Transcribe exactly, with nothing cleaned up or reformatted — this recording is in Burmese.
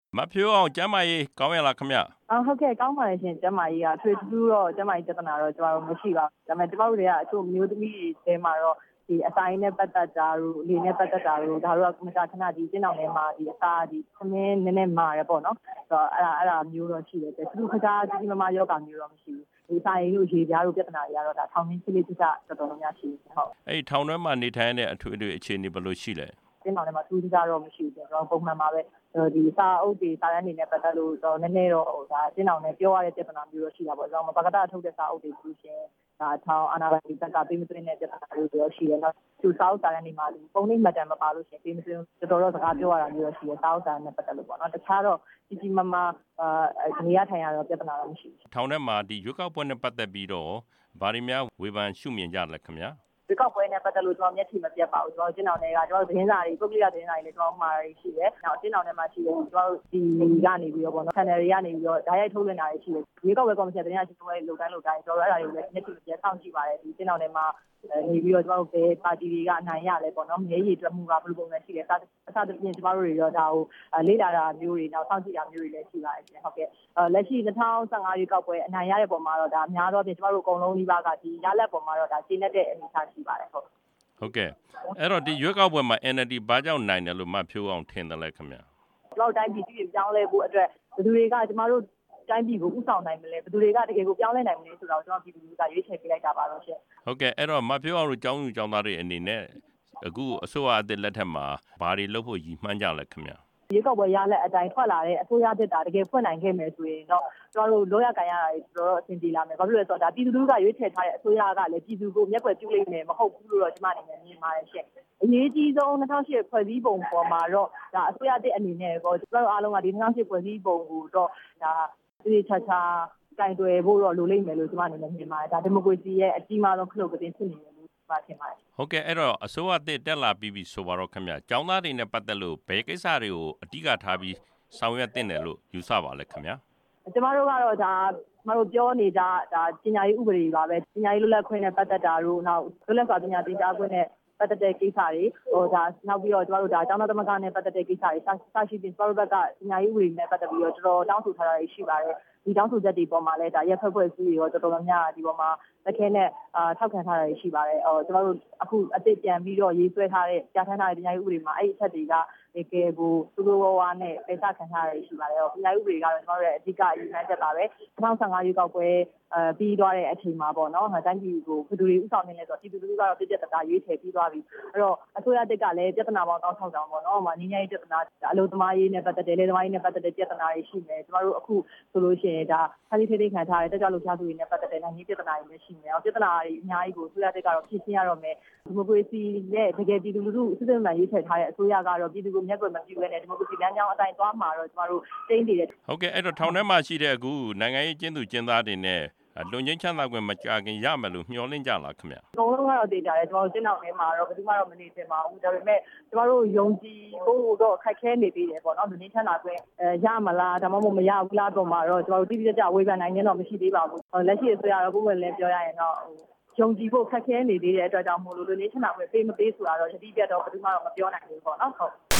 မဖြိုးအောင်ကျမ်းမာရေးကောင်းရလားခင်ဗျ။အော်ဟုတ်ကဲ့ကောင်းပါရဲ့ရှင်ကျမ်းမာရေးကထွေထူးတော့ကျမ်းမာရေးပြဿနာတော့ကျွန်တော်တို့မရှိပါဘူး။ဒါပေမဲ့ကျွန်တော်တို့တွေကအချို့မျိုးသမီးတွေထဲမှာတော့ဒီအတိုင်းနဲ့ပတ်သက်တာတို့လေနဲ့ပတ်သက်တာတို့ဒါတို့ကမကြာခဏဒီကျင်းအောင်ထဲမှာဒီအစားဒီသမင်းနည်းနည်းမာရပေါ့နော်။ဆိုတော့အဲ့ဒါအဲ့ဒါမျိုးတော့ရှိတယ်။သူခကြားကြီးမမယောဂမျိုးတော့မရှိဘူး။ဒီဆိုင်လို့ရေပြားတို့ပြဿနာတွေကတော့ဒါထောင်ရင်းချိလေးချိတာတော်တော်များများရှိတယ်ဟုတ်။အဲ့ထောင်ထဲမှာနေထိုင်တဲ့အထွေအထွေအခြေအနေဘယ်လိုရှိလဲ။ကျင်းအောင်ထဲမှာသူကြီးကတော့မရှိဘူးကျွန်တော်ပုံမှန်ပါပဲဒီစာအုပ်တွေစာတမ်းတွေနဲ့ပတ်သက်လို့တော့နည်းနည်းတော့ဟိုဒါကျင်းအောင်နဲ့ပြောရတဲ့ပြဿနာမျိုးတော့ရှိတာပေါ့ကျွန်တော်မဘာကတထုတ်တဲ့စာအုပ်တွေပြီးရှင်ဒါထောင်အာနာပိုင်တက်ကပေးမသွင်းတဲ့ပြဿနာမျိုးတွေရှိတယ်။နောက်သူစာအုပ်စာတမ်းတွေမှာပုံနှိမ့်မှတ်တမ်းမပါလို့ရှင်ပေးမသွင်းတော်တော်စကားပြောရတာမျိုးတော့ရှိတယ်စာအုပ်စာတမ်းနဲ့ပတ်သက်လို့ပေါ့နော်။တခြားတော့ကြီးကြီးမားမားအာနေရထိုင်ရတော့ပြဿနာတော့မရှိဘူး။ထောင်ထဲမှာဒီရွေးကောက်ပွဲနဲ့ပတ်သက်ပြီးတော့ဗားရီများဝေဖန်ရှုမြင်ကြလဲခင်ဗျာ။ဒီကောက်ပွဲနဲ့ပတ်သက်လို့ကျွန်တော်မျက်ခြေမပြတ်ပါဘူးကျွန်တော်ကျင်းအောင်တွေကကျွန်တော်သတင်းစာတွေပုဂ္ဂလိကသတင်းစာတွေလည်းကျွန်တော်မှားရရှိတယ်။နောက်ကျင်းအောင်ထဲမှာရှိတယ်ကျွန်တော်ဒီကနေပြီးတော့ပေါ့နော် channel တွေကနေပြီးတော့ဓာတ်ရိုက်ထုတ်လွှင့်တာတွေရှိတယ်။ဒီကောက်ပွဲကော်မရှင်သတင်းစာရှင်းပွဲလုပ်တိုင်းလုပ်တိုင်းကျွန်တော်အဲ့ဒါတွေကိုလည်းမျက်ခြေမပြတ်စောင့်ကြည့်ပါတယ်ဒီကျင်းအောင်ထဲမှာနေပြီးတော့ကျွန်တော်တို့ဘယ်ပါတီတွေကအနိုင်ရလဲပေါ့နော်မြေရည်တွက်မှုကဘယ်လိုပုံစံရှိလဲအစသဖြင့်ကျွန်တော်တို့တွေရောဒါကိုလေ့လာတာမျိုးတွေနောက်စောင့်ကြည့်တာမျိုးတွေလည်းရှိပါတယ်ရှင်ဟုတ်ကဲ့လက်ရှိ၂၀၁၅ရွေးကောက်ပွဲအနိုင်ရတဲ့ပုံမှာတော့ဒါအများသောဖြင့်ကျွန်တော်တို့အကုန်လုံးဒီဘက်ကဒီရလက်ပုံမှာတော့ဒါကျင်းတဲ့အနေအထားရှိပါတယ်ဟုတ်ဟုတ်ကဲ့အဲ့တော့ဒီရွေးကောက်ပွဲမှာ N L D ဘာကြောင့်နိုင်တယ်လို့မဖြိုးအောင်ထင်တယ်လဲခင်ဗျာကျွန်တော်တိုင်းပြည်ပြည်ပြောင်းလဲဖို့အတွက်ဘယ်သူတွေကကျွန်တော်တို့တိုင်းပြည်ကိုဥဆောင်နိုင်မလဲဘယ်သူတွေကတကယ်ကိုပြောင်းလဲနိုင်မလဲဆိုတော့ကျွန်တော်ပြည်သူတွေကရွေးချယ်ပေးလိုက်တာပါတော့ရှင်ဟုတ်ကဲ့အဲ့တော့မဖြိုးအောင်တို့ကျောင်းသူကျောင်းသားတွေအနေနဲ့အခုအစိုးရအသစ်လက်ထက်မှာဘာတွေလုပ်ဖို့ရည်မှန်းကြလဲခင်ဗျာရေကောက်ပွဲရလက်အတိုင်းထွက်လာတဲ့အစိုးရတစ်တာတကယ်ဖွင့်နိုင်ခဲ့မယ်ဆိုရင်တော့ကျွန်တော်တို့လောရကန်ရတာတွေတော်တော်အဆင်ပြေလာမယ်ဘာဖြစ်လို့လဲဆိုတော့ဒါပြည်သူလူထုကရွေးချယ်ထားတဲ့အစိုးရကလည်းပြည်သူကိုမျက်ကွယ်ပြုလိမ့်မယ်မဟုတ်ဘူးလို့တော့ကျွန်မအနေနဲ့မြင်ပါတယ်ရှင့်အရေးကြီးဆုံး၂၀၀၈ဖွဲ့စည်းပုံပေါ်မှာတော့ဒါအစိုးရတစ်အနေနဲ့ပေါ့ကျွန်တော်တို့အားလုံးကဒီ၂၀၀၈ဖွဲ့စည်းပုံကိုတော့ဒါဒီချာချာကင်တွယ်ဖို့တော့လိုလိမ့်မယ်လို့ကျွန်မအနေနဲ့မြင်ပါတယ်ဒါဒီမိုကရေစီရဲ့အကြီးမားဆုံးခလုတ်ကတင်ဖြစ်နေတယ်ဟုတ်ကဲ့အဲ့တော့အစိုးရအသစ်တက်လာပြီးပြီဆိုပါတော့ခင်ဗျကျောင်းသားတွေနဲ့ပတ်သက်လို့ဘယ်ကိစ္စတွေကိုအဓိကထားပြီးဆောင်ရွက်တင်တယ်လို့ယူဆပါလဲခင်ဗျကျမတို့ကတော့ဒါကျမတို့ပြောနေကြဒါပညာရေးဥပဒေပါပဲပညာရေးလွတ်လပ်ခွင့်နဲ့ပတ်သက်တာတို့နောက်လွတ်လပ်စွာပညာသင်ကြားခွင့်နဲ့ပတ်သက်တဲ့ကိစ္စတွေဟိုဒါနောက်ပြီးတော့ကျမတို့ဒါကျောင်းသားသမဂ္ဂနဲ့ပတ်သက်တဲ့ကိစ္စတွေစရှိပြီးကျမတို့ဘက်ကပညာရေးဥပဒေနဲ့ပတ်သက်ပြီးတော့တော်တော်တောင်းဆိုထားတာရှိပါတယ်ဒီတောင်းဆိုချက်တွေပေါ်မှာလည်းဒါရက်ဖက်ဖွဲ့စည်းတွေရောတော်တော်များများဒီပေါ်မှာလက်ခဲနဲ့အာထောက်ခံထားတာရှိပါတယ်ဟိုကျမတို့အခုအသစ်ပြန်ပြီးတော့ရေးဆွဲထားတဲ့ကြားထမ်းထားတဲ့ပညာရေးဥပဒေမှာအဲ့ဒီအချက်တွေကတကယ်ကိုသူတို့ဝါနဲ့ပိတ်ဆက်ခံထားရရှိပါတယ်ဟိုပညာရေးဥပဒေကတော့ကျမတို့ရဲ့အဓိကအရေးကြီးချက်ပါပဲ၂၀၁၅ရွေးကောက်ပွဲအဲပြီးသွားတဲ့အချိန်မှာပေါ့နော်တိုင်းပြည်ကိုဘယ်သူတွေဥဆောင်နေလဲဆိုတော့ပြည်သူလူထုကတော့ပြည့်ပြည့်တသားရွေးချယ်ပြီးသွားပြီအဲ့တော့အစိုးရတစ်ကလည်းပြဿနာပေါင်းတောင်းထောက်တောင်းပေါ့နော်ဟိုမှာငင်းငယ်ရေးပြဿနာအလုပ်သမားရေးနဲ့ပတ်သက်တယ်လေသမားရေးနဲ့ပတ်သက်တဲ့ပြဿနာတွေရှိမယ်ကျမတို့အခုဆိုလို့ရှိရင်ဒါဖန်တီးထိထိခံထားတဲ့တက်ကြွလှုပ်ရှားသူတွေနဲ့ပတ်သက်တဲ့နိုင်ငံရေးပြဿနာတွေလည်းရှိမယ်အောင်ပြဿနာတွေအများကြီးကိုအစိုးရတစ်ကတော့ဖြေရှင်းရတော့မယ်ဒီမိုကရေစီနဲ့တကယ်ပြည်သူလူထုစစ်စစ်မှန်ရွေးချယ်ထားတဲ့အစိုးရကတော့ပြည်သူကိုမျက်ကွယ်မပြုဘဲနဲ့ဒီမိုကရေစီလမ်းကြောင်းအတိုင်းသွားမှာတော့ကျမတို့တိမ့်နေတယ်ဟုတ်ကဲ့အဲ့တော့ထောင်ထဲမှာရှိတဲ့အခုနိုင်ငံရေးကျင်းသူကျင်းသားတွေနဲ့လွန်ချင်းချမ်းသာခွင့်မကြခင်ရမယ်လို့မျှော်လင့်ကြလားခင်ဗျအကုန်လုံးကတော့သိကြတယ်ကျွန်တော်တို့ကျင်းအောင်ထဲမှာတော့ဘယ်သူမှတော့မနေသင့်ပါဘူးဒါပေမဲ့ကျွန်တော်တို့ယုံကြည်ဖို့တော့ခက်ခဲနေသေးတယ်ပေါ့နော်လွန်ချင်းချမ်းသာခွင့်အဲရမလားဒါမှမဟုတ်မရဘူးလားတော့မှာတော့ကျွန်တော်တို့တိတိကျကျဝေဖန်နိုင်ခြင်းတော့မရှိသေးပါဘူးလက်ရှိအစိုးရတော့ပုံမှန်လည်းပြောရရင်တော့ယုံကြည်ဖို့ခက်ခဲနေသေးတဲ့အတွက်ကြောင့်မို့လို့လွန်ချင်းချမ်းသာခွင့်ပေးမပေးဆိုတာတော့တတိပြတ်တော့ဘယ်သူမှတော့မပြောနိုင်ဘူးပေါ့နော်ဟုတ်